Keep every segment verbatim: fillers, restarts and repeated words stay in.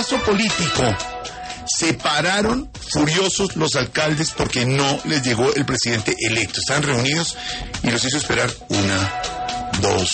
caso político. Se pararon furiosos los alcaldes porque no les llegó el presidente electo. Estaban reunidos y los hizo esperar una, dos,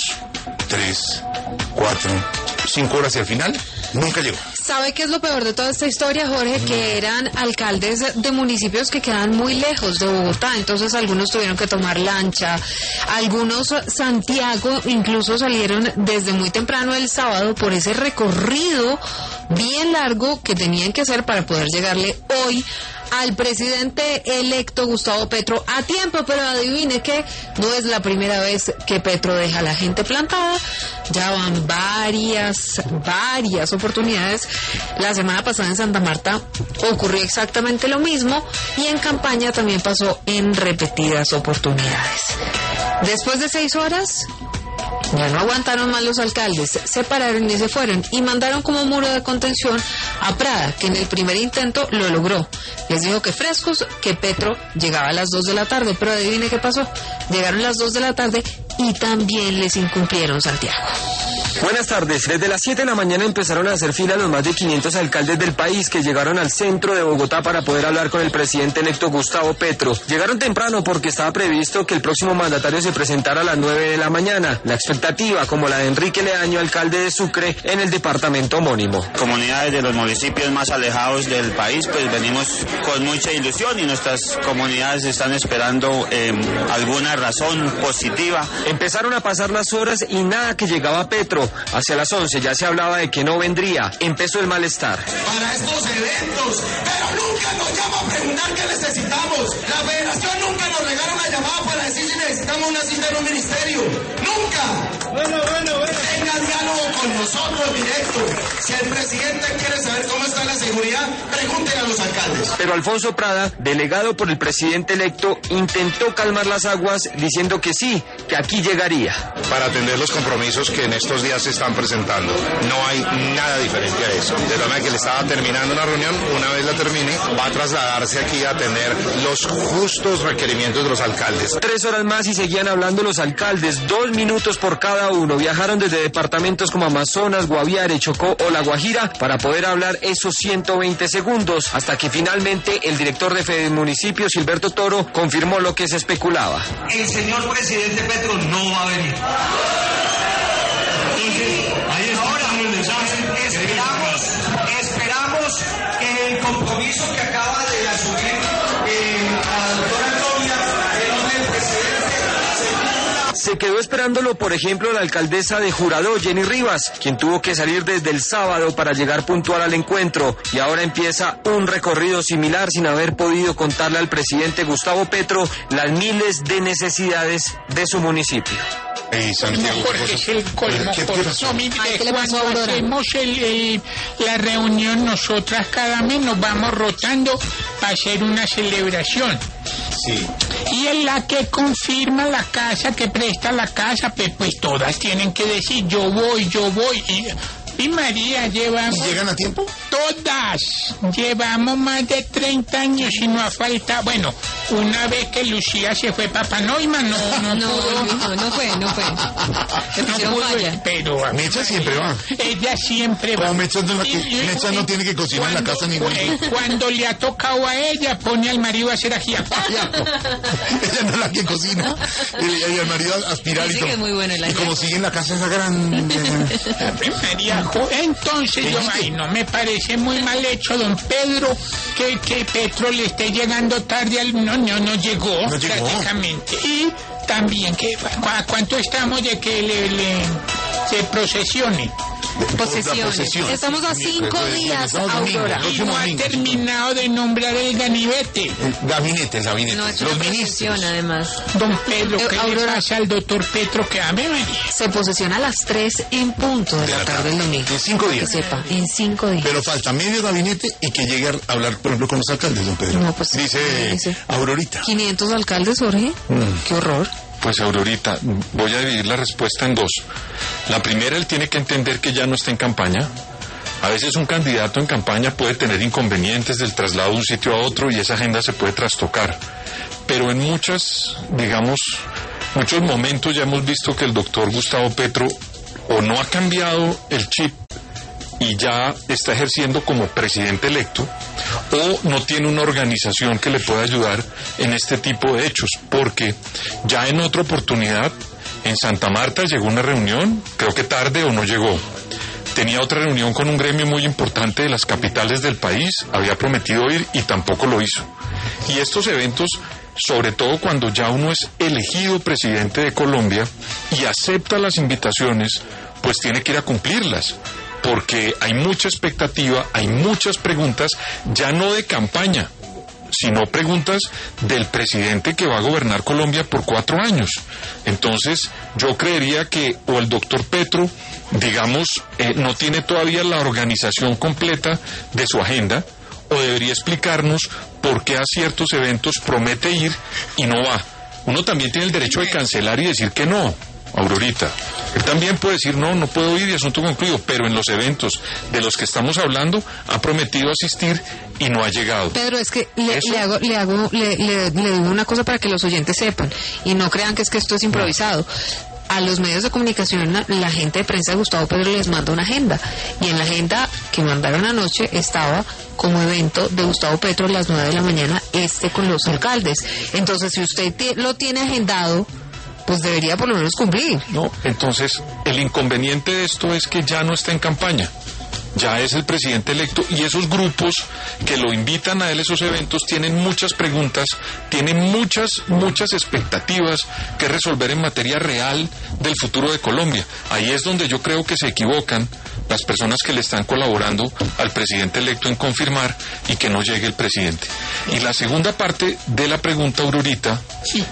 tres, cuatro, cinco horas y al final nunca llegó. ¿Sabe qué es lo peor de toda esta historia, Jorge? Que eran alcaldes de municipios que quedan muy lejos de Bogotá, entonces algunos tuvieron que tomar lancha, algunos Santiago incluso salieron desde muy temprano el sábado por ese recorrido bien largo que tenían que hacer para poder llegarle hoy al presidente electo Gustavo Petro a tiempo, pero adivine que no es la primera vez que Petro deja a la gente plantada, ya van varias, varias oportunidades. La semana pasada en Santa Marta ocurrió exactamente lo mismo y en campaña también pasó en repetidas oportunidades. Después de seis horas, ya no aguantaron más los alcaldes, se pararon y se fueron y mandaron como muro de contención a Prada, que en el primer intento lo logró. Les dijo que frescos, que Petro llegaba a las dos de la tarde, pero adivine qué pasó. Llegaron las dos de la tarde y también les incumplieron Santiago. Buenas tardes. Desde las siete de la mañana empezaron a hacer fila los más de quinientos alcaldes del país que llegaron al centro de Bogotá para poder hablar con el presidente electo Gustavo Petro. Llegaron temprano porque estaba previsto que el próximo mandatario se presentara a las nueve de la mañana. La expectativa, como la de Enrique Leaño, alcalde de Sucre, en el departamento homónimo. Comunidades de los municipios más alejados del país, pues venimos con mucha ilusión y nuestras comunidades están esperando eh, alguna razón positiva. Empezaron a pasar las horas y nada que llegaba Petro. Hacia las once ya se hablaba de que no vendría. Empezó el malestar. Para estos eventos, pero nunca nos llama a preguntar qué necesitamos. La federación nunca nos regala una llamada para decir si necesitamos una cita en un ministerio. ¡Nunca! Bueno, bueno, bueno. Tenga diálogo con nosotros directo. Si el presidente quiere saber cómo está la seguridad, pregúntenle a los alcaldes. Pero Alfonso Prada, delegado por el presidente electo, intentó calmar las aguas diciendo que sí, que aquí llegaría. Para atender los compromisos que en estos días se están presentando. No hay nada diferente a eso. De la manera que le estaba terminando una reunión, una vez la termine, va a trasladarse aquí a atender los justos requerimientos de los alcaldes. Tres horas más y seguían hablando los alcaldes, dos minutos por cada uno. Viajaron desde departamentos como Amazonas, Guaviare, Chocó o La Guajira para poder hablar esos ciento veinte segundos, hasta que finalmente el director de Fede Municipio, Gilberto Toro, confirmó lo que se especulaba. El señor presidente Petro no va a venir. Ahí está. Ahora, esperamos, esperamos que el compromiso que acaba de asumir eh, a la doctora Antonia, el nombre del presidente, se quedó esperándolo, por ejemplo, la alcaldesa de Jurado, Jenny Rivas, quien tuvo que salir desde el sábado para llegar puntual al encuentro, y ahora empieza un recorrido similar sin haber podido contarle al presidente Gustavo Petro las miles de necesidades de su municipio. Hey, Santiago, porque es el colmo. ¿Qué, qué pasó? No, mire, Ay, ¿qué le pasó, cuando Aurora? hacemos el, el, la reunión, nosotras cada mes nos vamos rotando para hacer una celebración. Sí. Y en la que confirma la casa, que presta la casa, pues, pues todas tienen que decir, yo voy, yo voy. Y, y María, llevamos... ¿Y llegan a tiempo? Todas. Llevamos más de treinta años y no ha faltado... Bueno, una vez que Lucía se fue para Neumann, no, no, No, pudo. no, no fue, no fue. Se No pusieron pudo, falla. pero... Mecha siempre va. Ella siempre va. Como Mecha no, la que, Y- y- Mecha no tiene que cocinar en la cuando- casa ningún eh, Cuando le ha tocado a ella, pone al marido a hacer ajiaco. Ella no es la que cocina. Y, y el marido a aspirar Dice y todo. que es muy bueno el Y ajiaco. como sigue en la casa esa grande. María Jo- Entonces yo, ay, no me parece muy mal hecho, don Pedro, que, que Petro le esté llegando tarde al... No, no, no llegó, No llegó. prácticamente. Y también, que ¿a cuánto estamos de que le, le se procesione? Posesiones. posesión. Estamos a cinco días, Estamos domingo, Aurora. el Y próximo no ha domingo. terminado de nombrar el gabinete. El gabinete, el gabinete. No, es una Los posesión, ministros. además. Don Pedro, Eh, ¿qué le Aurora. pasa al doctor Petro que ame, María? Se posesiona a las tres en punto de, De la la tarde del tarde. domingo. En cinco días. Que sepa, en cinco días. Pero falta medio gabinete y que llegue a hablar, por ejemplo, con los alcaldes, don Pedro. No, pues, dice, dice. Aurorita. quinientos alcaldes, Jorge. Qué horror. Pues Aurorita, voy a dividir la respuesta en dos. La primera, él tiene que entender que ya no está en campaña. A veces un candidato en campaña puede tener inconvenientes del traslado de un sitio a otro y esa agenda se puede trastocar. Pero en muchas, digamos, muchos momentos ya hemos visto que el doctor Gustavo Petro o no ha cambiado el chip y ya está ejerciendo como presidente electo, o no tiene una organización que le pueda ayudar en este tipo de hechos, porque ya en otra oportunidad en Santa Marta llegó una reunión, creo que tarde o no llegó. Tenía otra reunión con un gremio muy importante de las capitales del país, había prometido ir y tampoco lo hizo. Y estos eventos, sobre todo cuando ya uno es elegido presidente de Colombia y acepta las invitaciones, pues tiene que ir a cumplirlas, porque hay mucha expectativa, hay muchas preguntas, ya no de campaña, sino preguntas del presidente que va a gobernar Colombia por cuatro años. Entonces, yo creería que o el doctor Petro, digamos, eh, no tiene todavía la organización completa de su agenda, o debería explicarnos por qué a ciertos eventos promete ir y no va. Uno también tiene el derecho de cancelar y decir que no, Aurorita. Él también puede decir, no, no puedo ir y asunto concluido, pero en los eventos de los que estamos hablando ha prometido asistir y no ha llegado. Pedro, es que le, le hago, le, hago le, le, le digo una cosa para que los oyentes sepan y no crean que es que esto es improvisado. A los medios de comunicación, la, la gente de prensa de Gustavo Petro les manda una agenda, y en la agenda que mandaron anoche estaba como evento de Gustavo Petro a las nueve de la mañana, este con los alcaldes. Entonces, si usted te, lo tiene agendado, pues debería por lo menos cumplir. No, entonces el inconveniente de esto es que ya no está en campaña, ya es el presidente electo, y esos grupos que lo invitan a él a esos eventos tienen muchas preguntas, tienen muchas, muchas expectativas que resolver en materia real del futuro de Colombia. Ahí es donde yo creo que se equivocan las personas que le están colaborando al presidente electo en confirmar y que no llegue el presidente. Y la segunda parte de la pregunta, Aurorita,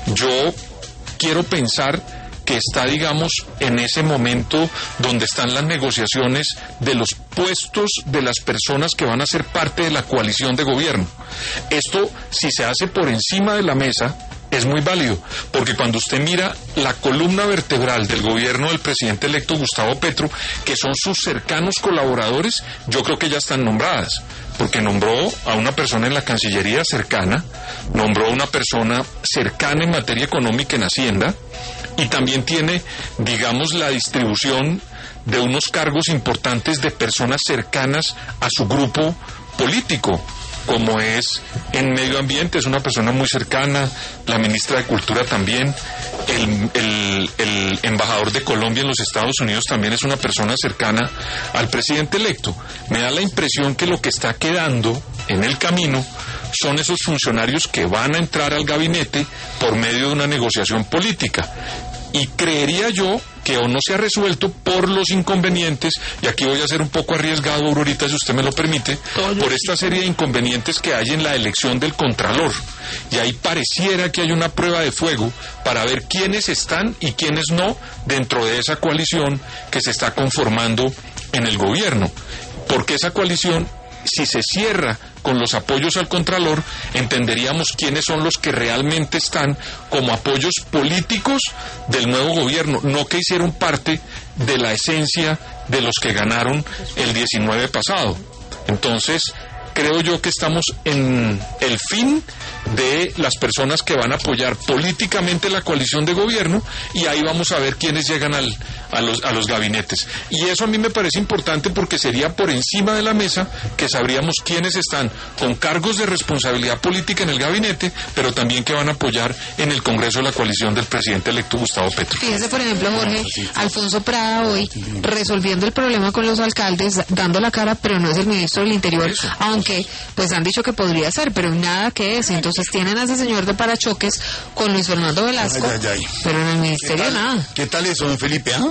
yo quiero pensar que está, digamos, en ese momento donde están las negociaciones de los puestos de las personas que van a ser parte de la coalición de gobierno. Esto, si se hace por encima de la mesa, es muy válido, porque cuando usted mira la columna vertebral del gobierno del presidente electo Gustavo Petro, que son sus cercanos colaboradores, yo creo que ya están nombradas, porque nombró a una persona en la Cancillería cercana, nombró a una persona cercana en materia económica en Hacienda, y también tiene, digamos, la distribución de unos cargos importantes de personas cercanas a su grupo político, como es en medio ambiente, es una persona muy cercana, la ministra de Cultura también, el, el, el embajador de Colombia en los Estados Unidos también es una persona cercana al presidente electo. Me da la impresión que lo que está quedando en el camino son esos funcionarios que van a entrar al gabinete por medio de una negociación política. Y creería yo que o no se ha resuelto por los inconvenientes, y aquí voy a ser un poco arriesgado, Aurorita, si usted me lo permite, por esta serie de inconvenientes que hay en la elección del Contralor. Y ahí pareciera que hay una prueba de fuego para ver quiénes están y quiénes no dentro de esa coalición que se está conformando en el gobierno. Porque esa coalición, si se cierra con los apoyos al Contralor, entenderíamos quiénes son los que realmente están como apoyos políticos del nuevo gobierno, no que hicieron parte de la esencia de los que ganaron el diecinueve pasado. Entonces, creo yo que estamos en el fin de las personas que van a apoyar políticamente la coalición de gobierno, y ahí vamos a ver quiénes llegan al, a, los, a los gabinetes. Y eso a mí me parece importante porque sería por encima de la mesa que sabríamos quiénes están con cargos de responsabilidad política en el gabinete, pero también que van a apoyar en el Congreso la coalición del presidente electo Gustavo Petro. Fíjese, por ejemplo, Jorge, Alfonso Prada hoy resolviendo el problema con los alcaldes, dando la cara, pero no es el ministro del Interior, aunque pues han dicho que podría ser, pero nada que es. Entonces tienen a ese señor de parachoques con Luis Fernando Velasco, ay, ay, ay. Pero en el ministerio nada. ¿Qué tal eso, don Felipe? ¿Ah?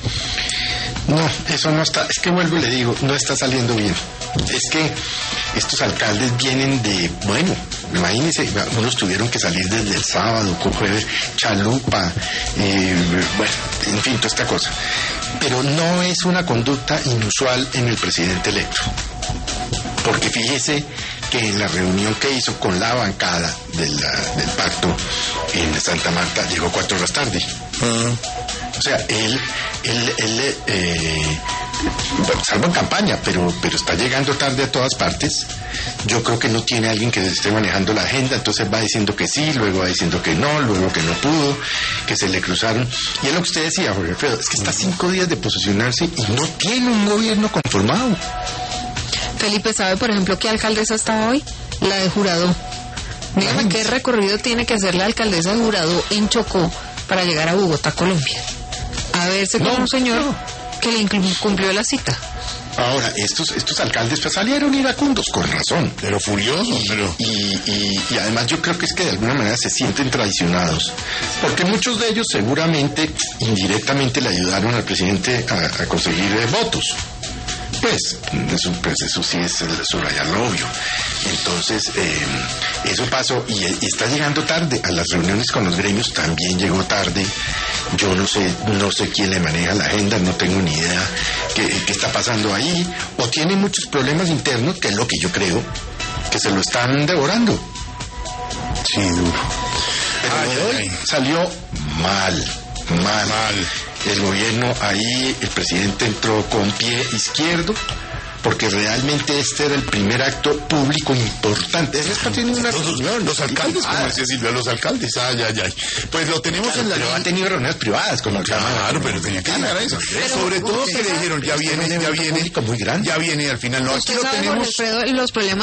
No, eso no está, es que vuelvo y le digo, no está saliendo bien. Es que estos alcaldes vienen de, bueno, imagínense, unos tuvieron que salir desde el sábado, jueves, chalupa, eh, bueno, en fin, toda esta cosa. Pero no es una conducta inusual en el presidente electo. Porque fíjese que en la reunión que hizo con la bancada de la, del pacto en Santa Marta llegó cuatro horas tarde. Uh-huh. O sea, él, él, él eh, salvo en campaña, pero, pero está llegando tarde a todas partes. Yo creo que no tiene alguien que esté manejando la agenda, entonces va diciendo que sí, luego va diciendo que no, luego que no pudo, que se le cruzaron. Y es lo que usted decía, Jorge Alfredo, es que está a cinco días de posicionarse y no tiene un gobierno conformado. Felipe, ¿sabe, por ejemplo, qué alcaldesa está hoy? La de Jurado. Dígame Ay, qué recorrido tiene que hacer la alcaldesa de Jurado en Chocó para llegar a Bogotá, Colombia. A verse con No, un señor no. que le incum- cumplió la cita. Ahora, estos, estos alcaldes pues, salieron iracundos, con razón. Pero furiosos, pero... Y, y, y además yo creo que es que de alguna manera se sienten traicionados, porque muchos de ellos seguramente indirectamente le ayudaron al presidente a, a conseguir eh, votos. Pues eso, pues eso sí es el subrayar lo obvio. Entonces, eh, eso pasó y, y está llegando tarde. A las reuniones con los gremios también llegó tarde. Yo no sé, no sé quién le maneja la agenda, no tengo ni idea qué, qué está pasando ahí. O tiene muchos problemas internos, que es lo que yo creo, que se lo están devorando. Sí, duro. Pero Ay, lo de ay, hoy ay. salió mal, mal. Mal. El gobierno ahí, el presidente entró con pie izquierdo, porque realmente este era el primer acto público importante. Esto tiene una Los, reunión. los alcaldes, como Ah, decía Silvia, los alcaldes. Ay, ay, ay. Pues lo tenemos claro, en la pero línea. ha tenido reuniones privadas con la Cámara. Claro, pero tenía que llegar a eso. Pero, Sobre todo que le dijeron, ya este viene, es un ya evento viene, público muy grande. ya viene, al final no, aquí Usted lo sabe, Jorge tenemos. Alfredo, los problemas